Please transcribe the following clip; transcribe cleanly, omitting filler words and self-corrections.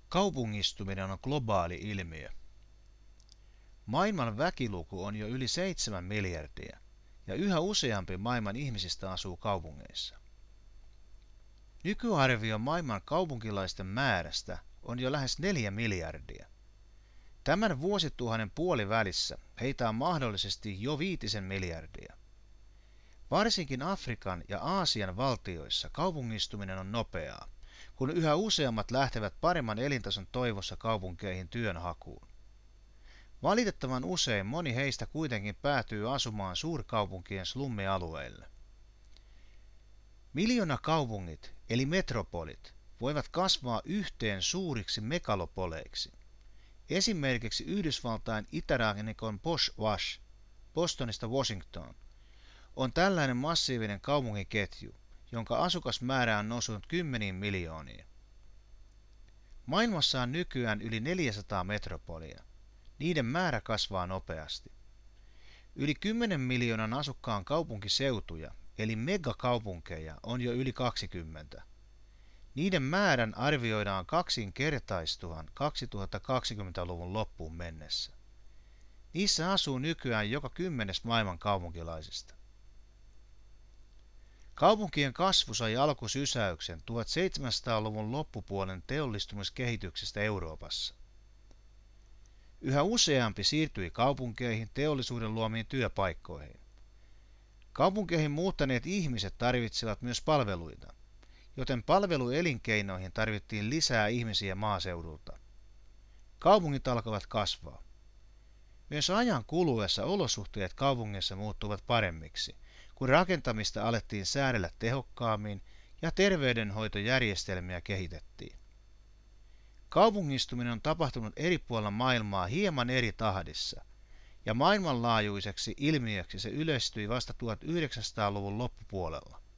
Kaupungistuminen on globaali ilmiö. Maailman väkiluku on jo yli 7 miljardia ja yhä useampi maailman ihmisistä asuu kaupungeissa. Nykyarvio maailman kaupunkilaisten määrästä on jo lähes 4 miljardia. Tämän vuosituhannen puolivälissä heitä on mahdollisesti jo 5 miljardia. Varsinkin Afrikan ja Aasian valtioissa kaupungistuminen on nopeaa, kun yhä useammat lähtevät paremman elintason toivossa kaupunkeihin työnhakuun. Valitettavan usein moni heistä kuitenkin päätyy asumaan suurkaupunkien slummialueille. Miljoonakaupungit eli metropolit voivat kasvaa yhteen suuriksi megalopoleiksi. Esimerkiksi Yhdysvaltain itärannikon Posh Wash, Bostonista Washington, on tällainen massiivinen kaupunkiketju, jonka asukasmäärä on noussut 10 miljooniin. Maailmassa on nykyään yli 400 metropolia. Niiden määrä kasvaa nopeasti. Yli 10 miljoonan asukkaan kaupunkiseutuja, eli megakaupunkeja, on jo yli 20. Niiden määrän arvioidaan kaksinkertaistuvan 2020-luvun loppuun mennessä. Niissä asuu nykyään joka 10. maailman kaupunkilaisista. Kaupunkien kasvu sai alkusysäyksen 1700-luvun loppupuolen teollistumiskehityksestä Euroopassa. Yhä useampi siirtyi kaupunkeihin teollisuuden luomiin työpaikkoihin. Kaupunkeihin muuttaneet ihmiset tarvitsivat myös palveluita, joten palveluelinkeinoihin tarvittiin lisää ihmisiä maaseudulta. Kaupungit alkoivat kasvaa. Myös ajan kuluessa olosuhteet kaupungeissa muuttuvat paremmiksi, kun rakentamista alettiin säädellä tehokkaammin ja terveydenhoitojärjestelmiä kehitettiin. Kaupungistuminen on tapahtunut eri puolilla maailmaa hieman eri tahdissa, ja maailmanlaajuiseksi ilmiöksi se yleistyi vasta 1900-luvun loppupuolella.